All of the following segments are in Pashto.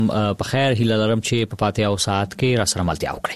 په خیر هیله لرم چې په پاتې او ساعت کې را سره ملتیا وکړئ.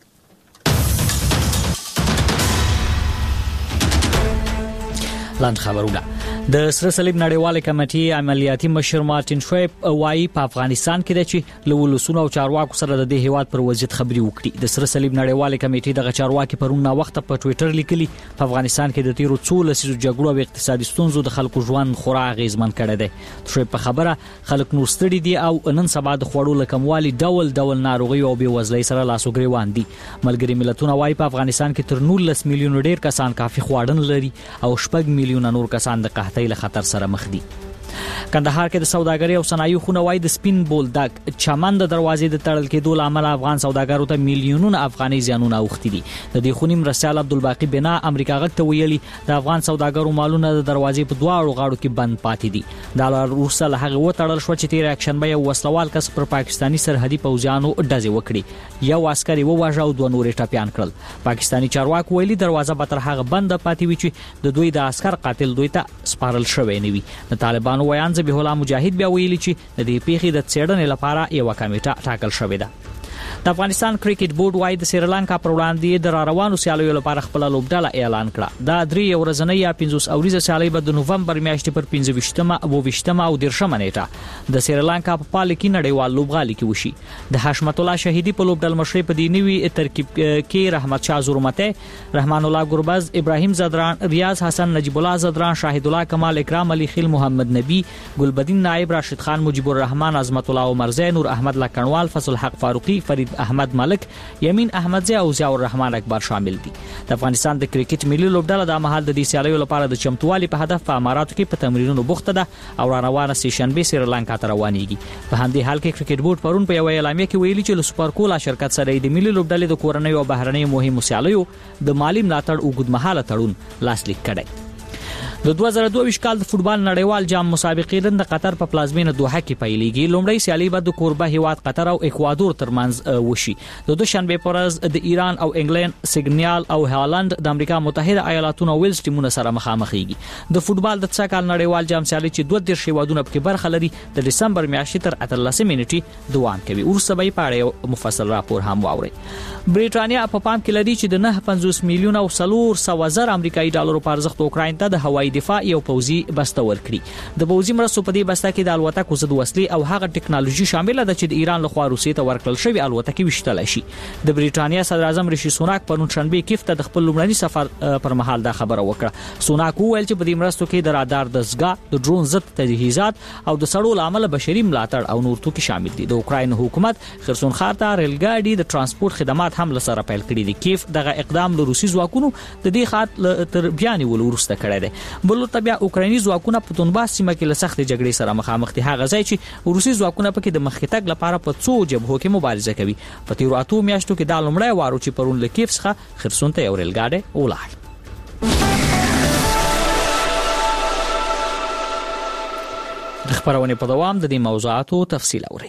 لاند خبرونه. د سره صلیب نړیواله کمیټې عملیاتي مشر مارټین شویب وايي په افغانستان کې د چې لولسونو او چارواکو سره د هیواد پر وضعیت خبري وکړي. د سره صلیب نړیواله کمیټې د چارواکي پرونه وخت په ټوئیټر لیکلي په افغانستان کې د تیرو 14 جګړو او اقتصادي ستونزو د خلکو ژوند خورا غیزمن کړی دی. شویب په خبره خلک نور ستړي دي او نن سبا د خوړو لکموالي ډول ناروغي او بېوزلۍ سره لاسوګریوان دي. ملګری ملتونه وايي په افغانستان کې تر 19 میلیون ډیر کسان کافي خواړن لري او 6 میلیون نور کسان د قحطۍ له خطر سره مخ دي. کندهار کې د سوداګرۍ او صنایعو خونه وايي د سپین بولدک چمن د دروازې د تړل کېدو لامل افغان سوداګرو ته میلیونونه افغاني زیانونه اوښتي دي. د دې خونې مرستیال عبدالباقي بنا امریکا غږ ته ویلي د افغان سوداګرو مالونه د دروازې په دواړو غاړو کې بند پاتې دي. دا وروسته له هغه وتړل شو چې تیر اکشنبه یو وسلوال کس پر پاکستاني سرحدي پوځیانو ډزې وکړي. یو عسکري وواژه او دوه نورې ټپيان کړل. پاکستاني چارواکو ویلي دروازه به تر هغه بند پاتې وي چې د دوی د عسكر قاتل دوی ته سپارل شوی نه وي. د طالبانو ویان ذبیح الله مجاهد بیا ویلي چې د دې پیښې د څېړنې لپاره یو کمیټه ټاکل شوې ده. د افغانستان کرکټ بورډ وايي د سریلانکا پر وړاندې د راروانو سیالیو لپاره خپل لوبډله اعلان کړه. دا 3 ورځنۍ یا 50 اوریزه سیالي به د نوفمبر میاشتې پر 25مه او 20مه او 30مه نیټه د سریلانکا په پال کې نړیوال لوبغالي کې وشي. د حشمت الله شهیدی په لوبډل مشرۍ په دې نوي ترکیب کې رحمت شاه زورمته، رحمان الله ګربز، ابراهیم زدران، ریاض حسن، نجیب الله زدران، شاهد الله کمال، اکرام علي خیل، محمد نبی، ګلبدین نائب، راشد خان، مجيب الرحمن، عظمت الله عمرزی، نور احمد لکنوال، فضل حق فاروقی، فرید احمد ملک، یمین احمدزی او ضیاء الرحمن اکبر شامل دي. د افغانستان د کرکټ ملي لوبډله د مهال د دې سیالیو لپاره د چمتووالي په هدف په اماراتو کې په تمرینونو بوخته ده او روانه سه شنبه سریلانکا ته روانېږي. په همدې حال کې کرکټ بورډ پرون په یو اعلامیه کې ویلي چې له سپر کولا شرکت سره د ملي لوبډلې د کورنۍ او بهرنۍ مهمو سیالیو د مالی ملاتړ اوږدمهاله تړون لاسلیک کړی. د 2022 کال د فوتبال نړیوال جام مسابقې نن د قطر په پلازمینه دوحه کې پیلېږي. لومړی سیالي به د کوربه هیواد قطر او اکوادور ترمنځ وشي. د دوشنبه پر ورځ د ایران او انګلند، سیګنال او هالند د امریکا متحده ایالاتونو او ویلز ټیمونه سره مخامخېږي. د فوتبال د څا کال نړیوال جام سیالي چې 22 هیوادونه پکې برخه لري د دسمبر میاشتې تر 18 نیټې دوام کوي. ورسته به په اړه مفصل راپور هم واوري. برېټانیا په پام کې لري چې د 9.50 میلیون او 400,000 امریکایي ډالرو په ارزښت اوکراین ته د هوایي دفاع یو پوځي بسته ورکړي. د پوځي مرستو په دې بسته کې د الوتکو ضد وسلې او هغه ټکنالوژي شامل ده چې د ایران لخوا روسیې ته ورکړل شوی الوتکې وشتل شي. د برېټانیا صدر اعظم ریشي سوناک په شنبه کیف ته د خپل لومړني سفر پر مهال دا خبره وکړه. سوناک وویل چې په دې مرستو کې د رادار دستګاه، د ډرون ضد تجهیزات او د سړو لامل بشري ملاتړ او نور توکي شامل دي. د اوکراین حکومت خرسون ښار ته ریلګاډي د ترانسپورت خدمات هم لسره پیل کړي دي. کیف دغه اقدام له روسي ځواکونو د دې خاط تر بیانې ولورسته کړی دی. بل تبع اوکرایني ځواکونه په دونباس سیمه کې له سختې جګړې سره مخامخ دي. هغه ځای چې روسي ځواکونه پکې د مخکې تګ لپاره په څو جبهو کې مبارزه کوي. په تیرو 8 میاشتو کې دا لومړی وارو چې پرون له کیف څخه خرسون ته یو ریلګاډي ولاړ. د خبرونې په دوام د دې موضوعاتو تفصیل اورئ.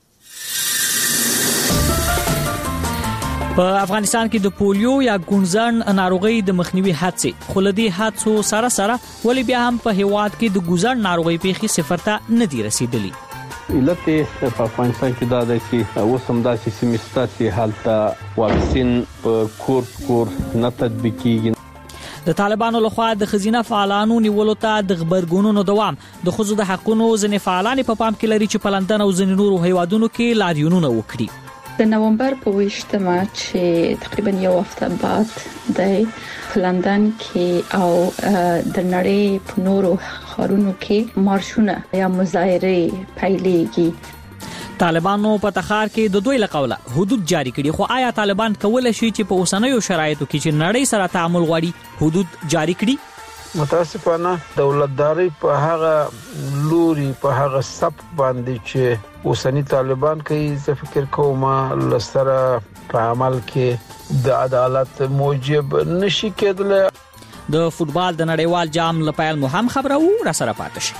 په افغانستان کې د پولیو یا ګونځن ناروغي د مخنیوي هڅې خلدي حادثو سره ولې بیا هم په هیواد کې د ګونځن ناروغي پیښې صفر ته نه دي رسیدلي. علت په افغانستان کې دا دی چې اوس هم داسې سیمې شته چې هلته واکسین په کور نه تطبیقېږي. د طالبانو لخوا د خزینه فعالانو نیولو ته د خبرګونونو دوام. د ښځو د حقوقو ځینې فعالان په پام کې لري چې په لندن او ځینې نورو هیوادونو کې لاریونونه وکړي. د نومبر په 20مه چې تقریبا یو هفته بعد د لندن کې او د نړۍ په نورو ښارونو کې مارشونه یا مظاهره پیلېږي. طالبانو په تخار کې د دوی لقوله حدود جاری کړي. خو آیا طالبان کولای شي چې په اوسنیو شرایطو کې چې نړۍ سره تعامل غواړي حدود جاری کړي؟ متاسفانه دولتداري په هغه لوري په هغه سب باندې چې اوسنی طالبان کوي زه فکر کوم لسره په عمل کې د عدالت موجب نشي کېدل. د فوتبال د نړیوال جام لپاره مهم خبره و را سره پاتې شي.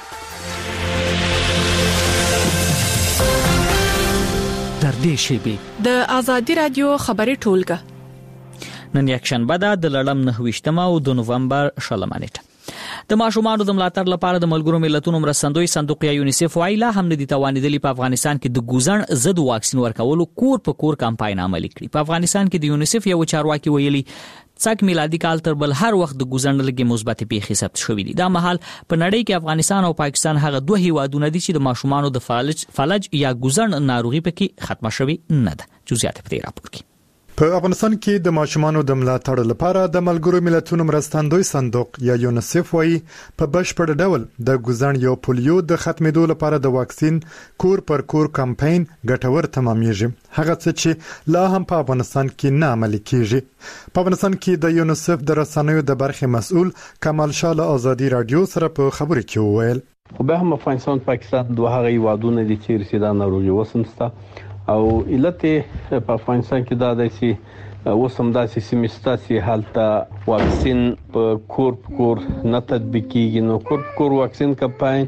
در دې شیبه د ازادي رادیو خبري ټولګه نن یک شنبه ده د لړم 9 او د نوفمبر 16 نیټه. د ماشومانو د ملاتړ لپاره د ملګرو ملتونو مرستندوی صندوق یا یونیسف وايي لا هم ندي توانیدلی په افغانستان کې د ګوزن ضد واکسین ورکولو کور په کور کمپاین عملي کړي. په افغانستان کې د یونیسف یو چارواکي ویلي څک میلادي کال تر بل هر وخت د ګوزن لګي مثبت پیښې ثبت شوې دي. دا مهال په نړۍ کې افغانستان او پاکستان هغه دوه هیوادونه دي چې د ماشومانو د فلج یا ګوزن ناروغي پکې ختمه شوې نه ده. جزئیات په دې راپور کې. په افغانستان کې د ماشومانو د ملاتړ لپاره د ملګرو ملتونو مرستندوی صندوق یا یونیسف وايي په بشپړ ډول د ګوزن یو پولیو د ختمېدو لپاره د واکسین کور پر کور کمپاین ګټور تمامېږي. هغه څه چې لا هم په افغانستان کې نه عملي کیږي. په افغانستان کې د یونیسف د رسنیو د برخې مسؤل کمال شاه آزادي رادیو سره په خبرو کې وویل خو به هم افغانستان پاکستان دوه هغه یوادونه دي چې رسیدا ناروغي وسمسته او علت په افغانستان کې دا دی چې وسم داسې سیمستاسي حالت واکسین په کور نه تطبیق کیږي. نو کور واکسین کمپاین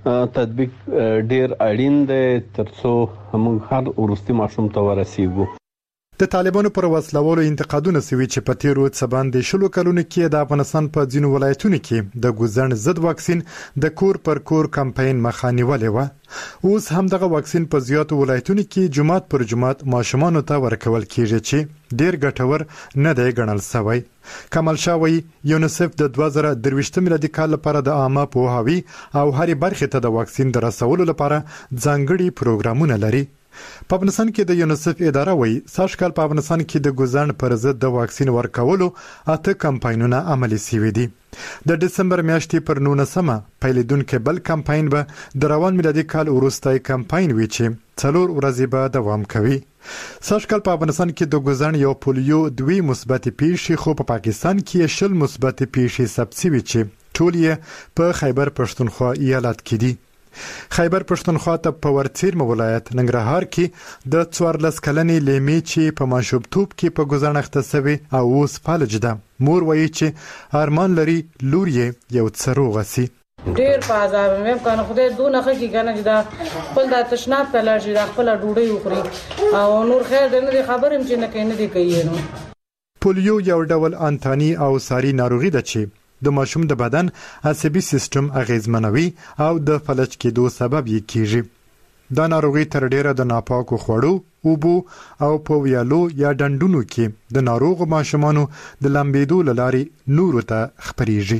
تطبیق ډیر اړین دی ترڅو موږ هر ورستي ماشوم ته ورسیږو. د طالبانو پر وسلوالو انتقادونه سوي چې په تیرو څه باندې شلو کلونو کې د افغانستان په ځینو ولایتونو کې د ګوزن ضد واکسین د کور پر کور کمپاین مخانیولې و. اوس هم دغه واکسین په زیاتو ولایتونو کې جمعات پر جمعات ماشومانو ته ورکول کیږي چې ډیر ګټور نه دی ګڼل شوی. کمال شاه یونیسف د 2023 میلادي کال لپاره د عامه پوهاوي او هرې برخې ته د واکسین د رسولو لپاره ځانګړي پروګرامونه لري. په افغانستان کې د یونیسف اداره وایي سږ کال په افغانستان کې د ګوزن پر ضد د واکسین ورکولو 8 کمپاینونه عملي شوي دي. د دسمبر میاشتې پر 19مه پیلېدونکې بل کمپاین به د روان میلادي کال وروستی کمپاین وي چې 4 ورځې به دوام کوي. سږ کال په افغانستان کې د ګوزن یو پولیو 2 مثبت پیښې خو په پاکستان کې 10 مثبت پیښې ثبت شوي چې ټول یې په خیبر پښتونخوا ایالت کې دي. خیبر پښتونخوا ته په ورڅیرمه ولایت ننګرهار کې د 14 کلنې لیمې چې په ماشومتوب کې په ګوزن اخته شوی او اوس فلج ده. مور وایي چې ارمان لري لور یې یو څه روغه سي. ډیر په عذاب مې کنه خدای دونه خکې کنه چې دا خپل د تشناب ته لاړ شي دا خپل ډوډۍ وخوري او نور خیر دې نه خبرم چې نه کوي نه دی کوي. نو پولیو یو ډول انتاني او ساري ناروغي ده چې د ماشوم د بدن عصبي سیستم اغیزمنوي او د فلج کېدو سبب یې کیږي. دا ناروغي تر ډیره د ناپاکو خوړو، اوبو او په ویالو یا ډنډونو کې د ناروغ ماشومانو د لمبېدو لارې نورو ته خپريږي.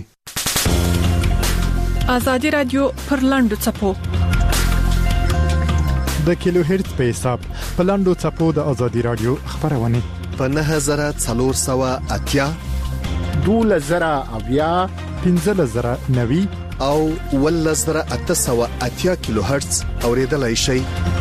آزادي رادیو پر لاندو چپو د کیلو هرتز په حساب په لاندو چپو د آزادي رادیو خبرونه په 9480 2000 1590 او 1880 کیلو هرتز اوریدلای شي.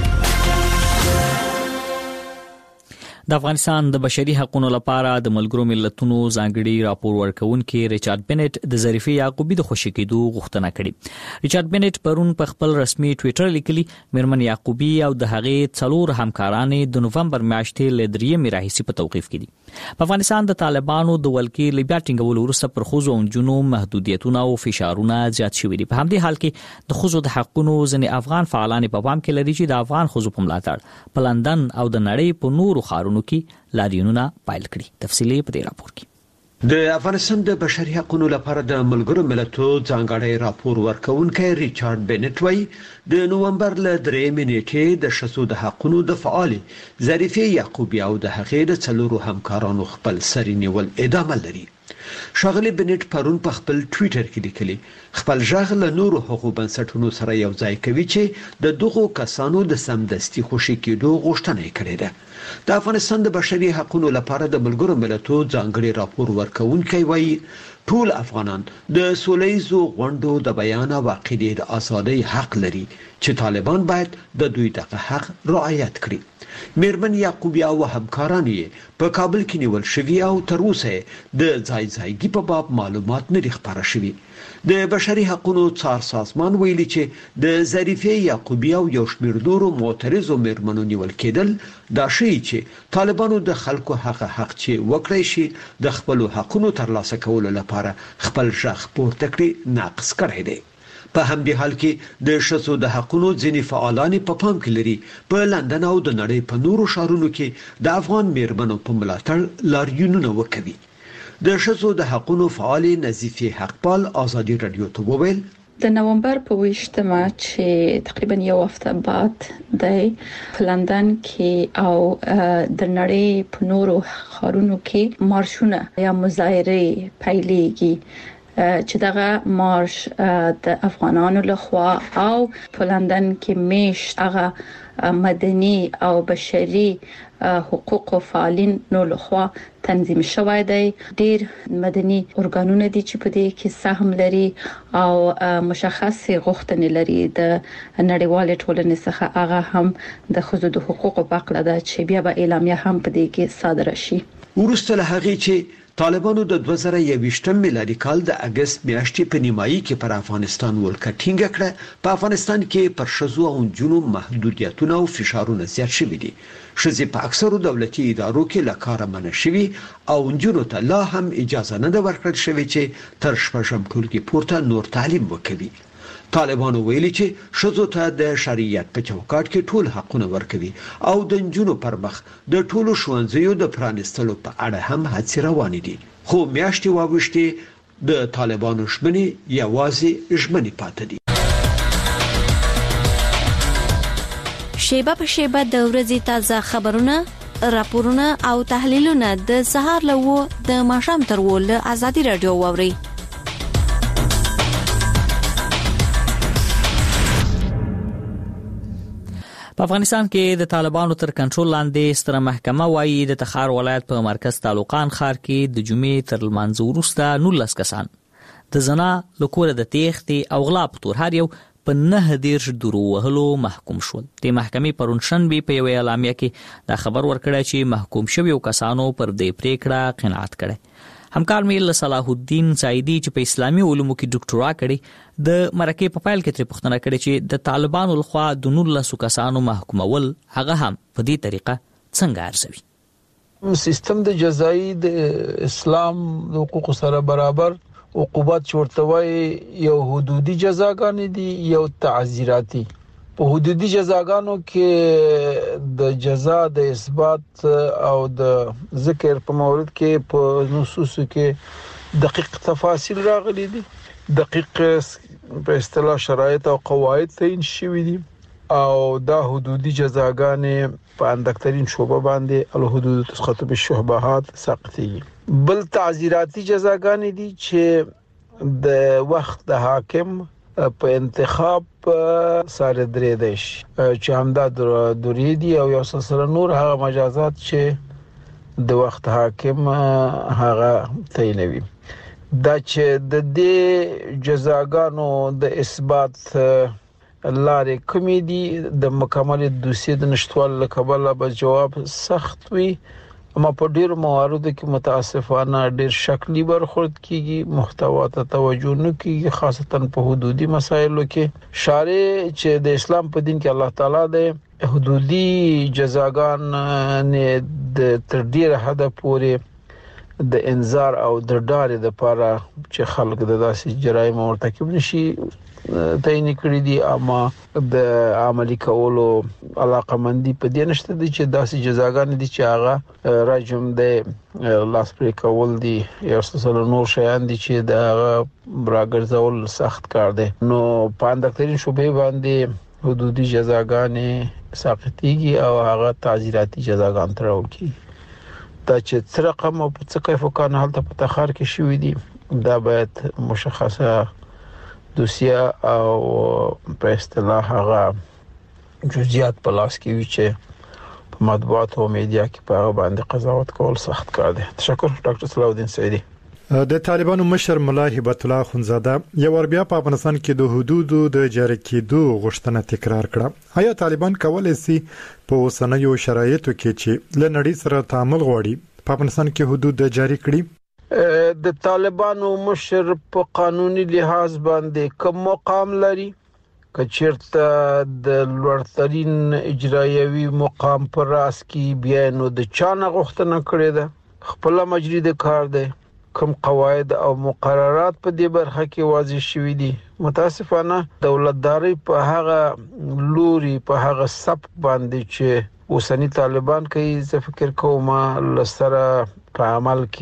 د افغانستان د بشري حقوقو لپاره د ملګرو ملتونو ځانګړي راپور ورکونکي ریچارډ بنټ د ظریفي یعقوبي د خوشی کېدو غوښتنه کړې. ریچارډ بنټ پرون په خپل رسمي ټوئیټر لیکلي میرمن یعقوبي او د هغې 4 همکارانې د نوفمبر میاشتې ل 3 راهیسې په توقیف کې دي. په افغانستان د طالبانو د ولکې لبیا ټینګولو وروسته پر ښځو او نجونو محدودیتونه او فشارونه زیات شوي دي. په همدې حال کې د ښځو د حقوقو ځینې افغان فعالان په پام کې لري چې د افغان ښځو په ملاتړ په لندن او د نړۍ په نورو ښارونو کې لاریونونه پایل کړي. تفصیلی په دې راپور کې. د افغانستان د بشري حقوقو لپاره د ملګرو ملتونو ځانګړی راپور ورکونکي ریچارډ بنټ وايي د نوومبر ل 3 نیټې د شخصو د حقوقو د فعال ظریفي یعقوبي او د هغې د 4 همکارانو خپل سری نیول ادامه لري. شاغلی بنټ پرون په خپل ټوئیټر کې لیکلي خپل ژغ له نورو حقوقي بنسټونو سره یو ځای کوي چې د دغو کسانو د سمدستي خوشی کېدو غوښتنه کړې ده. د افغانستان د بشري حقوقو لپاره د ملګرو ملتونو ځانګړي راپور ورکونکي وایي ټول افغانان د سولهییزو غونډو د بیان او عقیدې د ازادۍ حق لري چې طالبان باید د دوی دغه حق رعایت کړي. میرمن یعقوبی او همکاران یې په کابل کې نیول شوي او تر اوسه د ځایګي په باب معلومات نه خبره شوي. د بشري حقوقو څار سازمان ویلي چې د ظریفي یعقوبی او یو شمېر نورو معترضو میرمنو نیول کېدل دا شی چې طالبانو د خلکو حق چې وکړي شي د خپل حقوقو ترلاسه کولو لپاره خپل ژغ پورته کړي ناقص کړی دی. په همدې حال کې د شخصو د حقوقو ځینې فعالان په پام کې لري په لندن او د نړۍ په نورو ښارونو کې د افغان میرمنو په ملاتړ لاریونونه وکوي. د ښځو د حقوقو فعال نظیفه حقپال ازادي رادیو ته وویل د نومبر په 20مه چې تقریبا یو هفته بعد د لندن کې او د نړۍ په نورو ښارونو کې مارشونه یا مظاهره پیلېږي چې دغه مارش د افغانانو لخوا او په لندن کې میشت هغه مدني او بشري حقوق فعالین نو لخوا تنظیم شوی دی. ډیر مدني ارګانونه دي چې په دې کې سهم لري او مشخصه غوښتنې لري د نړیوال ټولنې څخه. هغه هم د خزو د حقوقو په اړه ده چې بیا به اعلامیه هم په دې کې صادره شي. ورسته له هغه چې طالبانو د 2021 میلادي کال د اگست میاشتې په نیمایي کې پر افغانستان ولکه ټینګه کړه، په افغانستان کې پر شذو او جنو محدودیتونه او فشارونه زیات شوي دي. شذې په اکثرو دولتي ادارو کې لکاره منع شوي او جنو ته لا هم اجازه نه ده ورکړل شوې چې تر شپږم ټولګي پورته نور تعلیم وکړي. طالبانو ویلي چې شذو ته د شریعت په چوکاټ کې ټول حقونه ورکوي او د جنو پر مخ د ټولو ښوونځیو د پرانستلو په اړه هم هڅې روانې دي. خو میاشتې واوښتې د طالبانو ژمنې یوازې ژمنې پاتې دي. شیبه په شیبه د ورځې تازه خبرونه، راپورونه او تحلیلونه د سهار له د ماښام تر ول ازادي رادیو ووري. په افغانستان کې د طالبانو تر کنټرول لاندې ستره محکمه وايي د تخار ولایت په مرکز تعلقان ښار کې د جمعې تر لمانځه وروسته 19 کسان د زنا لکوره د تېښتې او غلا په تور هر یو په 19 درو وهلو محکوم شول. د محکمې پرون شنبه په یو اعلامیه کې دا خبر ورکړی چې محکوم شویو کسانو پر دې پریکړه قناعت کړي. همکار مې صلاح الدین سعیدی چې په اسلامي علومو کې ډاکټرا کړي د مرکې په فایل کې تر پوښتنه کړې چې د طالبانو لخوا د 19 کسانو محکومول هغه هم په دې طریقه څنګه ارزوي. سیستم د جزایی د اسلام د حقوقو سره برابر عقوبات چورتوي یو حدودي جزاګانې دي یو تعزیراتی. په حدودي جزاګانو کې د جزا د اثبات او د ذکر په مورد کې په نصوصو کې دقیق تفاصیل راغلي دي، دقیق په اصطلاح شرایط او قواعد تعیین شوي دي او دا حدودي جزاګانې په اندکترین شوبه باندې الحدود تسقط بالشبهات ساقطي. بل تعزیراتی جزاګانې دي چې د وخت د حاکم په انتخاب سره درې دیش چې همدا درې دي او یو سره نور هغه مجازات چې د وخت حاکم هغه تعینوي. دا چې د دې جزاګانو د اثبات لارې کومې دي د مکمل دوسیه د نشټوال لکبل به جواب سخت وي، اما په ډیرو مواردو کې متاسفانه ډیر شکلی برخورد کیږي، محتوا ته توجه نه کیږي، خاصتا په حدودي مسایلو کې. شارع چې د اسلام په دین کې الله تعالی د حدودي جزاګان نه د تر ډیره حد پورې د انذار او د ډار لپاره چې خلک د داسې جرایم مرتکب نشي تعین کړی دي، اما د عملی کولو علاقه مندي په دې نشته دي چې داسې جزاګان دي چې هغه راجم د لاس پرې کول دي یا څه نور شیان دي چې د راګرځول سخت کار دی. نو په اندکترین شوبې باندې حدودي جزاګانې ساقطيږي او هغه تعزیراتی جزاګان ترول کی. دا چې څه رقم او څه کیف وکړ حالت په تخار کې شوې دي دا باید مشخصه دوسیه او په اصطلاح هغه جزئیات په لاس کې وي چې په مطبوعات او میډیا کې په هغه باندې قضاوت کول سخت کار دی. تشکر ډاکټر صلاح الدین سعیدی. د طالبانو مشر ملا هبت الله خنزاده یو ور بیا په افغانستان کې د حدودو د جاری کېدو غوښتنه تکرار کړه. آیا طالبان کولای شي په اوسنیو شرایطو کې چې لنړی سره تعامل غواړي په افغانستان کې حدود جاری کړي؟ د طالبانو مشر په قانوني لحاظ باندې کوم مقام لري؟ کچیرته د لوړترین اجرایوي مقام پر راس کې بیا نو د چانه غوښتنه کړې ده، خپل مجری د کار ده، کوم قواعد او مقررات په دې برخه کې واضح شوي دي. متاسفانه دولتداري په هغه لوري په هغه سب باندې چې اوسنی طالبان کوي، زه فکر کوم لسره په عمل کې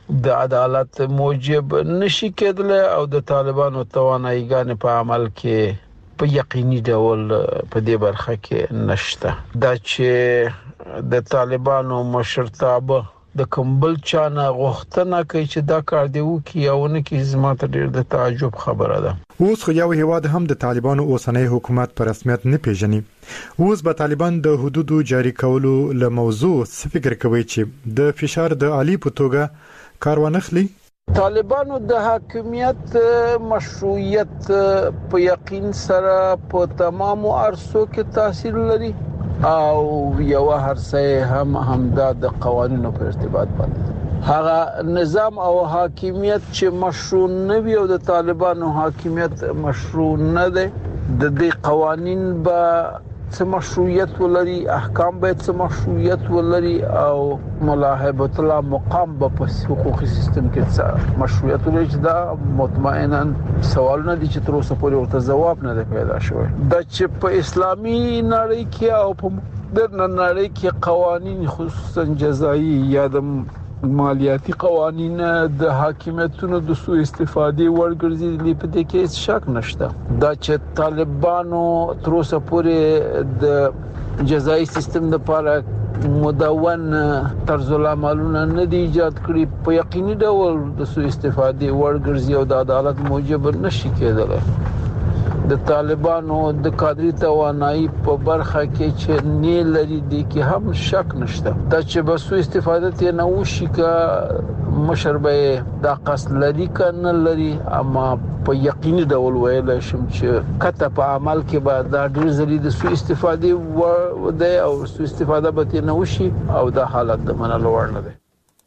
د عدالت موجب نشي کېدل او د طالبانو تواناییګان په عمل کې په یقیني ډول په دې برخه کې نشته. دا چې د طالبانو مشرتابه د کومبل چانه غوښتنه کوي چې دا کار دی وکي او نه کې زما ته ډېر د تعجب خبره ده. اوس خو یو هیواد هم د طالبانو اوسنۍ حکومت په رسمیت نه پیژني. اوس به طالبان د حدودو جاری کولو له موضوع څه فکر کوي چې د فشار د عالی په توګه کار ونخلي؟ طالبانو د حاکمیت مشروعیت په یقین سره په تمامو عرصو کې تاثیر لري او یو هرڅه همدا د قوانینو په ارتباط باندې هغه نظام او حاکمیت چې مشروع نه وي او د طالبانو حاکمیت مشروع نه ده د دې قوانین به څه مشروعیت ولري احکام به څه مشروعیت ولري او ملاحظه الله مقام به په حقوقي سیستم کې څه مشروعیت ولري چې دا مطمئنا سوالونه دي چې تر اوسه پورې ورته جواب نه پیدا شوی. دا چې په اسلامي نړۍ کې او په مدرن نړۍ کې قوانين خصوصا جزایي یا د مالیاتي قوانین د حاکمیتونو د سوء استفادې ورګرځي په دې کې شک نشته. دا چې طالبانو تر اوسه پورې د جزایي سیستم لپاره مدون طرز العملونه نه دی ایجاد کړی په یقیني ډول د سوء استفادې ورګرځي او د عدالت موجب نشي کېدلی. د طالبانو د کادري توانایي په برخه کې چې نه لري دي کې هم شک نشته. دا چې به سوء استفاده ته نه وشي کا مشربه دا قصد لري کنه لري اما په یقیني ډول ویل شم چې کته په عمل کې به دا ډیر زری د سوء استفاده وده او سوء استفاده به ته نه وشي او دا حالت د منلو وړ نه ده.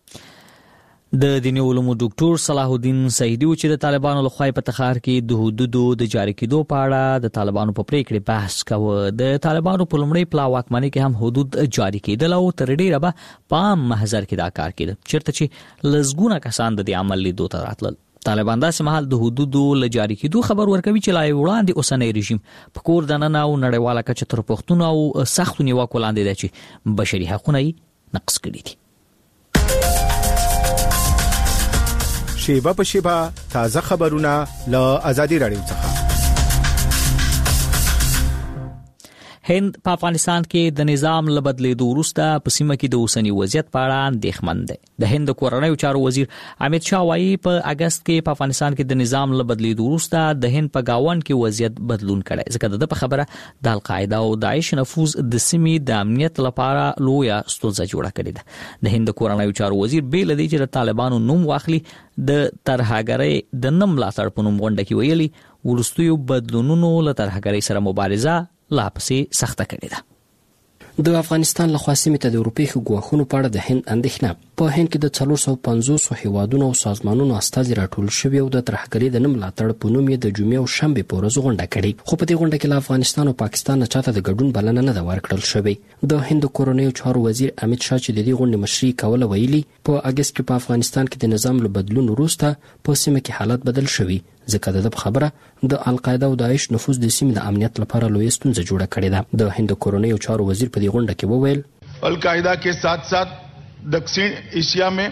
د دیني علومو ډاکټر صلاح الدین سعیدی چې د طالبانو لخوا په تخار کې د حدودو د جاری کېدو په اړه د طالبانو په پریکړه بحث کاوه. د طالبانو په لومړی پلا واکمنۍ کې هم حدود جاری کېدل او تر ډیره به پام محضر کې دا کار کېده چیرته چې لزګونه کسان د دې عمل لیدو ته راتلل. طالبان داسې مهال د حدودو ل جاری کېدو خبر ورکوي چې لای وړاندې اوسنۍ رژیم په کور دننه او نړیواله کچه تر پښتون او سختو نیوکو لاندې دی چې بشري حقوق نقض کړي دي. شیبه په شیبه تازه خبرونه له ازادي رادیو څخه. هند په افغانستان کې د نظام له بدلیدو وروسته په سیمه کې د اوسنی وضعیت په اړه اندېښمن دی. د هند کورنیو چارو وزیر امیت شاه وايي په اگست کې په افغانستان کې د نظام له بدلیدو وروسته د هند په گاون کې وضعیت بدلون کړي ځکه د خبره د القاعده او داعش نفوذ د سیمې د امنیت لپاره لویه ستونزه جوړه کړې ده. د هند کورنیو چارو وزیر بیل دی چې د طالبانو نوم واخلي د ترهګرۍ د نم لاتړ په نوم غونډه کې ویلي ورستیو بدلونونو له ترهګرۍ سره مبارزه لا پسې سخته کړې ده. د افغانستان له خاصې ته د اروپای ګواښونو په اړه د هند اندېښنه په هند کې د 450 هیوادونو او سازمانونو استازي راټول شوي او د ترهګرۍ د نم لاتړ په نوم یې د جمعې او شنبې په ورځ غونډه کړې خو په دې غونډه کې له افغانستان او پاکستان نه چاته د ګډون بلنه نه ورکړل شوې. د هند کورنیو چارو وزیر امیت شاه چې د دې غونډې مشري کوله ویلي په اگست کې په افغانستان کې د نظام له بدلون وروسته په سیمه کې حالت بدل شوی ځکه د خبره د القاعده او داعش نفوذ د سیمې د امنیت لپاره لوی ستونزه جوړه کړې ده. د هند کورنیو چارو وزیر په دې غونډه کې وویل القاعده के साथ-साथ दक्षिण एशिया में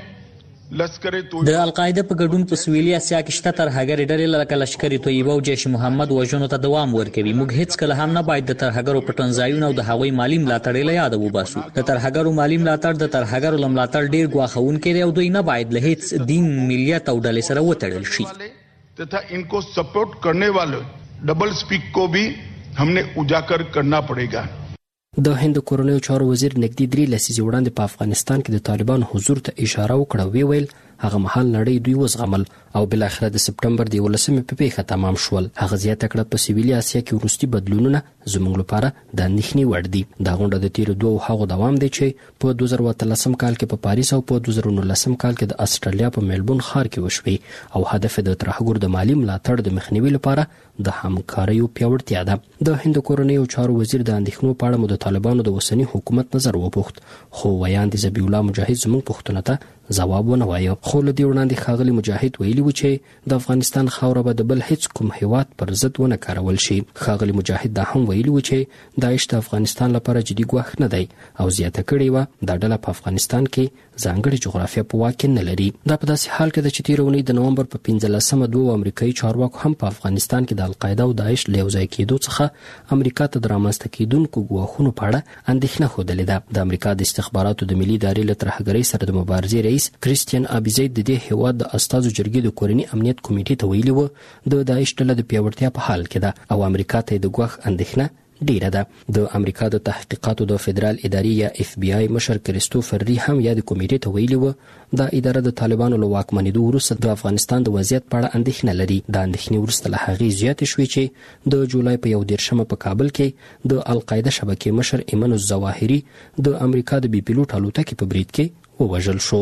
د القاعده په ګډون په سویلي اسیا کې شته ترهګر ډلې لکه لشکر طیبه او جیش محمد وژنو ته دوام ورکوي. موږ هیڅ کله هم نه باید د ترهګرو پټنځایونو او د هغوی مالی ملاتړ له یاد وباسو. د ترهګرو مالی ملاتړ د ترهګرو ملاتړ ډیر ګواښونکی دی او دوی نه باید له هیڅ دین ملیت او ډلې سره وتړل شي. तथा इनको सपोर्ट करने वाले डबल स्पीक को भी हमने उजागर करना पड़ेगा. د هند کورنیو چارو وزیر نګدي 3 لسیزې وړاندې په افغانستان کې د طالبان حضور ته اشاره وکړه ویل هغه مهال نړۍ دوی وزغمل او بل اخر د سپټمبر د 11مې په پیښه تمام شول. هغه زیاته کړه په سویلي اسیا کې ورستي بدلونونه زموږ لپاره د اندېښنې وړ دي. دا غونډه د تیر 2 هغو دوام دی چې په 2013 کال کې په پاریس او په 2019 کال کې د استرالیا په ملبورن ښار کې وشوي او هدف د ترهګر د مالی ملاتړ د مخنیوي لپاره د همکارۍ پیاوړتیا ده. د هند کورنیو چارو وزیر د اندېښنو په اړه د طالبانو د اوسنی حکومت نظر وپوښت خو ویاند ذبیح الله مجاهد زموږ پوښتنه ته ځواب ونه وایو. خو له دې وړاندې ښاغلي مجاهد ویلي و چې د افغانستان خاوره به د بل هیڅ کوم هیواد پر ضد ونه کارول شي. ښاغلي مجاهد دا هم ویلي و چې داعش د افغانستان لپاره جدي ګواښ نه دی او زیاته کړې و دا ډله په افغانستان کې ځانګړې جغرافیه په واک کې نه لري. دا په داسې حال کې ده چې تېره اونۍ د نومبر په 15 دوه امریکایي چارواکو هم په افغانستان کې د القاعده او داعش له یوځای کېدو څخه امریکا ته د رامنځته کېدونکو ګواښونو په اړه اندېښنه ښودلې ده. د امریکا د استخباراتو د ملي ادارې له ترهګرۍ سره د مبارزې رئیس کریسټین ابیزید د دې هیواد د استازو جرګې د کورني امنیت کمیټې ته ویلي و د داعش ډله د پیاوړتیا په حال کې ده او امریکا ته د ګواښ اندېښنه ډیره ده. د امریکا د تحقیقاتو د فدرال ادارې یا اف بی آی مشر کریستوفر ری هم یا د کمیټې ته ویلي و دا اداره د طالبانو له واکمنېدو وروسته د افغانستان د وضعیت په اړه اندېښنه لري. دا اندېښنې وروسته له هغې زیاتې شوې چې د جولای په 11 په کابل کې د القاعده شبکې مشر ایمن الظواهري د امریکا د بي پیلوټ الوتکې په برید کې ووژل شو.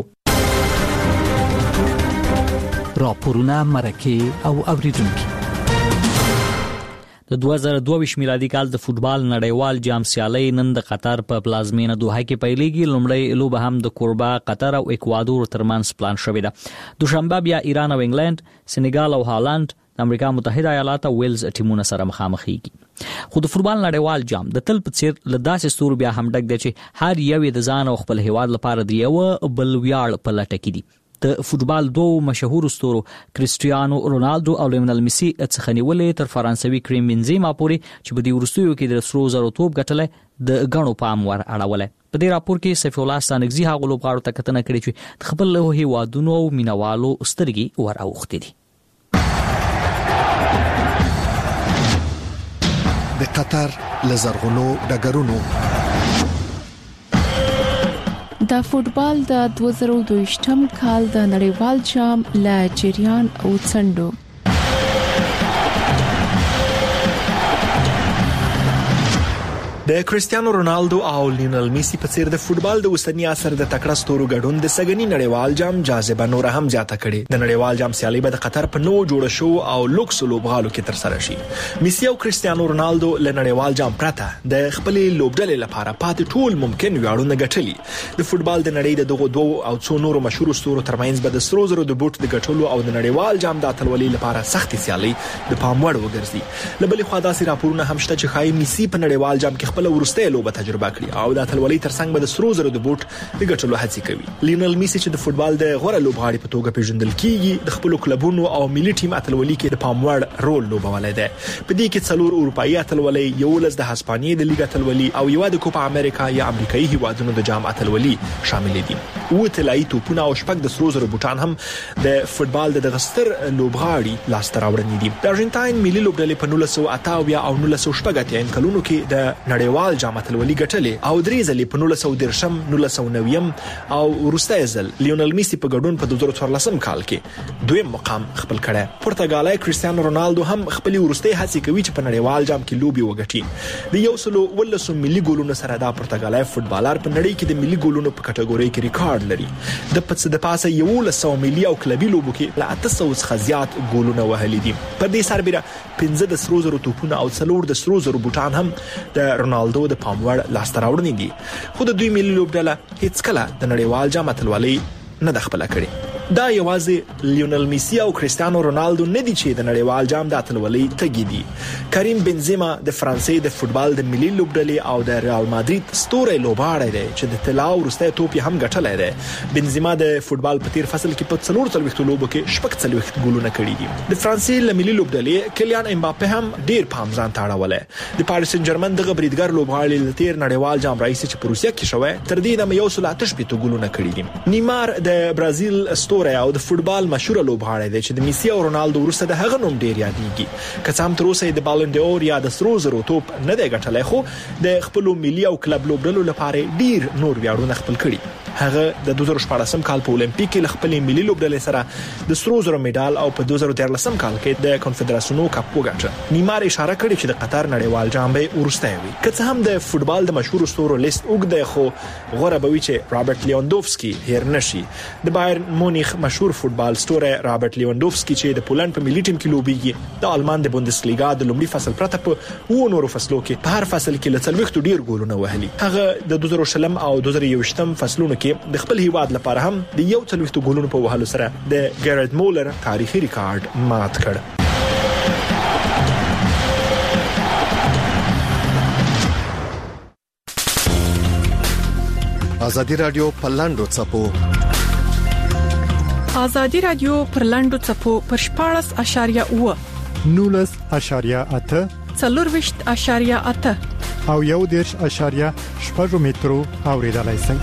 راپورونه مرکه او اوریدونکو. د 2022 میلادي کال د فوتبال نړیوال جام سیالي نن د قطر په پلازمینه دوحه کې پیلېږي. لومړی لوبه هم د کوربه قطر او اکوادور ترمنځ پلان شوې ده. دوشنبه بیا ایران او انګلند، سنیګال او هالند د امریکا متحده ایالات او ویلز ټیمونه سره مخامخېږي. خو د فوتبال نړیوال جام د تل په څیر له داسې ستورو بیا هم ډک دی چې هر یو د ځان او خپل هیواد لپاره د یو بل ویاړ په لټه کې دي. د فوتبال دوه مشهور ستورو کریسټیانو رونالدو او لیونل میسی څخه نیولې تر فرانسوي کریم بنزیما پورې چې په دې وروستیو کې د سرو زرو توپ ګټلې د غنو پام ور اړولې. په دې راپور کې سیف الله ستانګزي هغه لوبغاړو ته کتنه کړې چې خپل له هیوادونو او مینوالو سترګې ور اوختې دي. د قطر لزرغونو ډګرونو د فوتبال د 2022 کال د نړیوال جام له جریان او څنډو د کریسټیانو رونالدو او لیونل میسی په څیر د فوتبال د اوسنی عصر د تکړه ستورو ګډون د سګنی نړیوال جام جاذبه نور هم زیاته کړي. د نړیوال جام سیالي به د قطر په نو جوړ شو او لوکس لوبغالو کې تر سره شي. میسی او کریسټیانو رونالدو له نړیوال جام پرته د خپل لوبډلې لپاره پاتې ټول ممکن ویاړونه ګټلي. د فوتبال د نړۍ د دغه دوه او څو نورو مشهور ستورو ترمنځ به د سرو زرو د بوټ د ګټلو او د نړیوال جام د اتلولۍ لپاره سختي سیالي د پام وړ وګرځي. لبلې خوا داسې راپورونه هم شته چې خای میسی په نړیوال جام کې خپل ورسته لوبه تجربه کړي او د اتلولۍ ترڅنګ به د سرو زرو د بوټ د ګټلو هڅې کوي. لیونل میسی چې د فوتبال د غوړه لوبغاړي په توګه پیژندل کیږي د خپل کلبونو او ملي ټیم اتلولۍ کې د پام وړ رول لوبولای دی. په دې کې 4 اروپایي اتلولۍ، 11 د هسپانیې د لیګ اتلولۍ او یو د کوپا امریکا یا امریکایي هیوادونو د جام اتلولۍ شامل دي. او طلایي توپونه او شپږ د سرو زرو بوټان هم د فوتبال د غستر لوبغاړي لاس ته راوړنې دي. د ارجنټاین ملي لوبډلې په 1988 او 1980 کلونو کې د نړیوال جام اتلولۍ ګټلې او درې ځلې په 1910 1990 او وروسته ځل لیونل میسی په ګډون په 2014 کال کې دویم مقام خپل کړی. پرتګالای کریسټیانو رونالدو هم خپل وروستي هڅې کوي چې په نړیوال جام کې لوبي وګټي. د 110 ملي ګولونو سره دا پرتګالای فوتبالر په نړۍ کې د ملي ګولونو په کټګوري کې ریکارډ لري. د پاسه 100 ملي او کلبي لوبو کې له 800 څخه زیات ګولونه وهلي دي. په دې سربېره 15 د سرو زرو توپونه او 4 د سرو زرو بوټان هم د رونالدو د پام وړ لاس ته راوړنې دي. خو د دوی ملي لوبډله هیڅ کله د نړیوال جام اتلولۍ نه د خپله کړې. دا یوازې لیونل میسی او کریسټیانو رونالدو نه دي چې د نړیوال جام د اتلولۍ تږي دي. کریم بنزیما د فرانسې د فوتبال د ملي لوبډلې او د ریال مادرید ستوری لوبغاړی دی چې د طلا وروستی توپ هم ګټلی دی. بنزیما د فوتبال په تیر فصل کې په 44 لوبو کې 46 ګولونه کړي دي. د فرانسې له ملي لوبډلې کلیان امباپه هم ډیر پام ځان ته اړولی. د پاریس سن جرمن دغه بریدګر لوبغاړی د تیر نړیوال جام رئیس چې په روسیه کې شوی تر دې دمه 188 ګولونه کړي دي. نیمار د برازیل او د فوتبال مشهور لوبغاړی دی چې د میسی او رونالدو وروسته د هغه نوم ډیر یادېږي. که څه هم تر اوسه د بالون ډور یا د سرو زرو توپ نه دی ګټلی خو د خپلو ملي او کلب لوبډلو لپاره ډیر نور ویاړونه خپل کړي. هغه د 2014 کال په اولمپیک کې خپل ملي لوبډلې سره د سرو زرو میډال او په 2013 کال کې د کنفدراسیونو کپ وګټه. نیمار اشاره کړې چې د قطر نړیوال جام به وروسته وي. که څه هم د فوتبال د مشهور ستورو لیست اوږد دی خو غوره به وي چې رابرټ لیواندوفسکي هیر نشي. د بایرن مونیخ تاریخ مشهور فوتبال ستوری رابرټ لیوانډوفسکي چې د پولند په ملي ټیم کې لوبيږي د آلمان د بوندسلیګا د لومړي فصل پرته په و نورو فصلو کې په هر فصل کې له 40 ډیر ګولونه وهلي. هغه د 2020 او 2021 فصلونو کې د خپل هیواد لپاره هم د 40 ګولونو په وهلو سره د ګیرارډ مولر تاریخي ریکارډ مات کړ. ازادي رادیو په لاندو چپو ازادي رادیو پر لاندو چپو پر 14.8 19.8 24.8 او 1.8 مترو اوریدلای شئ.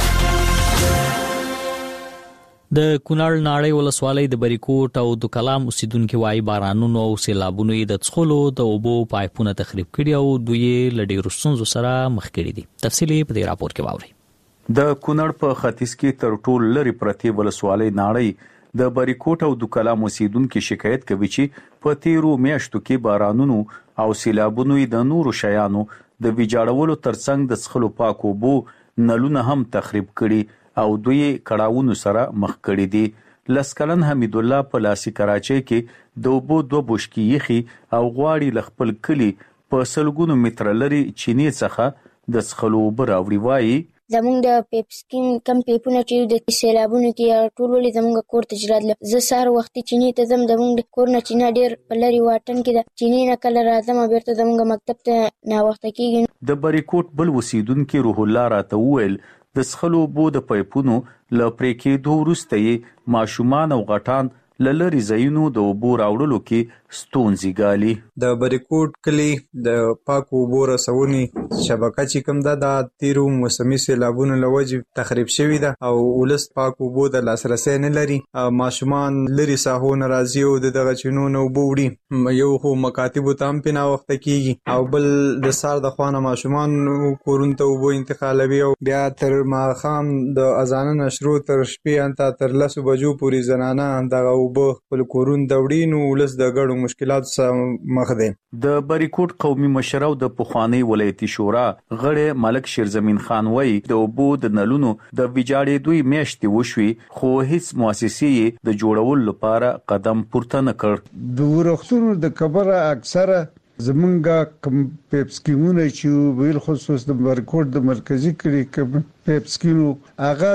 د کونړ ناړۍ ولسوالۍ د بریکوټ او د کلام اوسیدونکو وايي بارانونو او سیلابونو د څخلو د اوبو پایپونه تخریب کړي او دوی لډیرو ستونزو سره مخ کړي دي. تفصیلی په دې راپور کې واورئ. د کونړ په ختیځ کې تر ټولو لري پرتی ولسوالۍ ناړۍ د بریکوټ او د کلام اوسیدونکو شکایت کوي چې په تیرو میاشتو کې بارانونو او سیلابونو د نورو شیانو د ویجاړولو ترڅنګ د څخلو پاکو اوبو نلونه هم تخریب کړي او دوی کړهونو سره مخ کړي دي. لسکلن حمید الله په لاسي کراچۍ کې د اوبو 2 بوشکی یخي او غواړي لخپل کلی په سلګونو متر لري چینی څخه د څخلو براوړي وایي زمونږ د پیپسکین کم پیپونه چې د سیلابونو کې ټول ولې زمونږ کور ته جرات له زه سار وختي چینی ته زم زمونږ کور نه چینه ډیر په لري واټن کې د چینی نه کله راځم بیرته زمونږ مکتب ته نه وخت کېږي. د بریکوټ بل وسیدونکو روح الله راته وویل د څخلو بو د پایپونو ل پرې کېدو وروسته یې ماشومان او غټان لری زینو د اوبو راوړلو کې ستونزې ګالي. د بریکوټ کلی د پاکو اوبو رسونې شبکه چې کوم ده د تیرو موسمي سیلابونو له وجې تخریب شوې ده او ولس پاکو اوبو د لاسرسي نه لري. ماشومان لري ساحونه راځي او دغه چینو نه اوبه وړي. یو خو مکاتبو ته هم په وخت کېږي او بل د سار د خوانه ماشومان کورونو ته اوبه انتقالوي او بیا تر ماښام د اذان نشرو تر شپې انته تر 10 بجو پورې زنانه دغه اوبه خپل کورون دوړي نو ولس د ګډو مشکلات سره مخ دي. د بریکوټ قومي مشر او د پخوانی ولایتي شورا غړی ملک شیرزمین خان وایي د اوبو د نلونو د ویجاړې دوی میاشتې وشوي خو هیڅ مؤسسې د جوړولو لپاره قدم پورته نه کړ. د ورختونو د کبره اکثره زمونږه کم پیپسکیمونه چې ویل خصوص د بریکوټ د مرکزی کلی پیپسکیمو هغه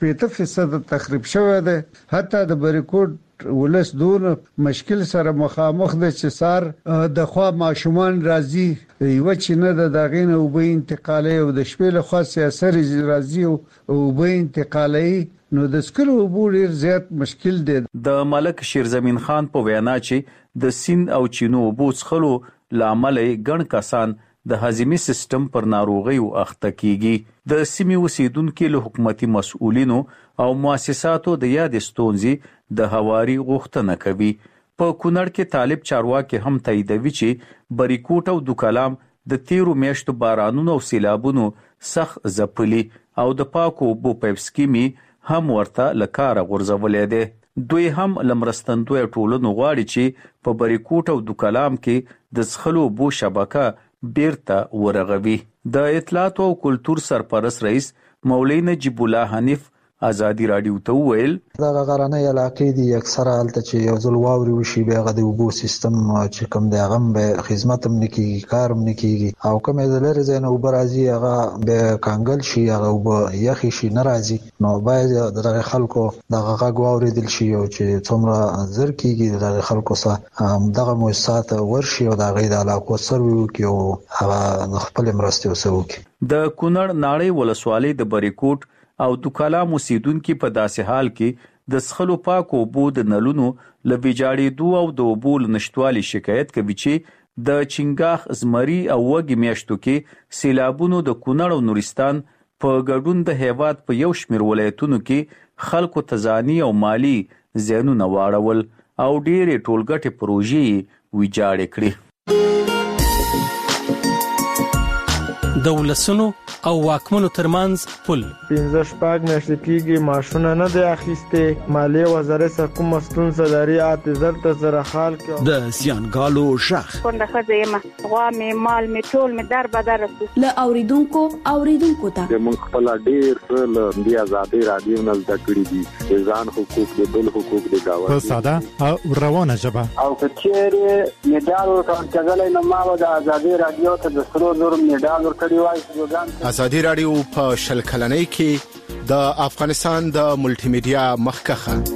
80% تخریب شوی دی. حتی د بریکوټ ولس دون مشکل سره مخامخ د چسار د خوا ماشومان راځي یو چې نه د داغینه او به انتقالي او د شپې له خاصه اثر راځي او به انتقالي نو د سکلو ډیر زیات مشکل دی. د ملک شیرزمین خان په وینا چې د سین او چینو بوڅخلو لامل ګڼ کسان د هضمي سیستم پر ناروغي او اخته کیږي. د سیمې اوسیدونکو له حکومتي مسؤلینو او مؤسساتو د یاد ستونزې د هواري غوښتنه کوي. په کونړ کې طالب چارواکي هم تاییدوي چې بریکوټ او د کلام د تیرو میاشتو بارانونو او سیلابونو سخت ځپلي او د پاکو اوبو پیپسکیمي هم ورته لکاره غورځولې ده. دوی هم لمرستندوی ټولنو غواړي چې په بریکوټ او د کلام کې د څخلو اوبو شبکه بیرته ورغوي. د اطلاعات او کلتور سرپرست رئیس مولوی نجیب الله حنیف ازادي رادیو ته ویل دا غرانه علاقې دي اکثره حالت چې یو ځل واوري وشي به غو د اوبو سیستم چې کوم دی هغه به خدمت هم نکي کار هم نکي او کوم د لری زنه اوبر راځي هغه به کانګل شي هغه اوبه یخي شي ناراضي نو باید د خلکو دغه غو اوریدل شي او چې څومره زر کیږي د خلکو سره دغه مؤسسات ورشي او دغه د علاقو سروي کوي او هغه خپل مرسته وسوي. د کونړ ناړۍ ولسوالۍ د بریکوټ او د کلام اوسیدونکو په داسې حال کې د څخلو پاکو اوبو د نلونو ل ویجاړېدو او د اوبو نشټوالي شکایت کوي چې د چنګاخ زمري او وګي میاشتو کې سیلابونو د کونړ او نورستان په ګډون د هیواد په یو شمېر ولایتونو کې خلکو تزانی او مالی زیانونه واړول او ډېرې ټولګټې پروژې ویجاړې کړې. د ولسونو او واکمنو ترمنځ پل 15 میاشتې کېږي ماشونه نه دی اخیسته مالیه وزارت سره کوم ستونزه لري اعتذار ته زره خال کې د زیانګالو شخ څنګه خزه ما غوا می مال می ټول می در بدر ل اوریدونکو ته د مونږ خپل ډیر څه د آزادۍ رادیو نه زده کړی دي ځان حقوق د بل حقوق د گاوه په ساده او روانه ژبه او کچېره میډال ورکړل کېدل نو ما د آزادۍ رادیو ته د سرو زر میډال ورکړی وای. آزادۍ رادیو په شل کلنۍ کې د افغانستان د ملټي میډیا مخکخه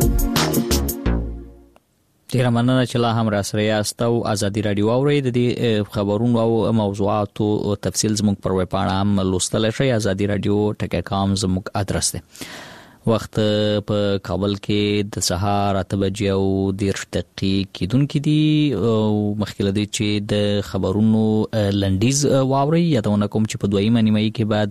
ډیر مننه چې لا هم را سره یاست او ازادي رادیو اورئ د دې خبرونو او موضوعاتو تفصیل زموږ پر ویب پاڼه هم لوستل شئ. ازادي رادیو ټکټ.com زموږ ادرس دی. وخت په کابل کې د سهار 8 بجې او 10 دقیقې کېدونکې دي او مخکې لدی چې د خبرونو لنډیز واوري. یادونه کوم چې په دویمه نیمه کې بعد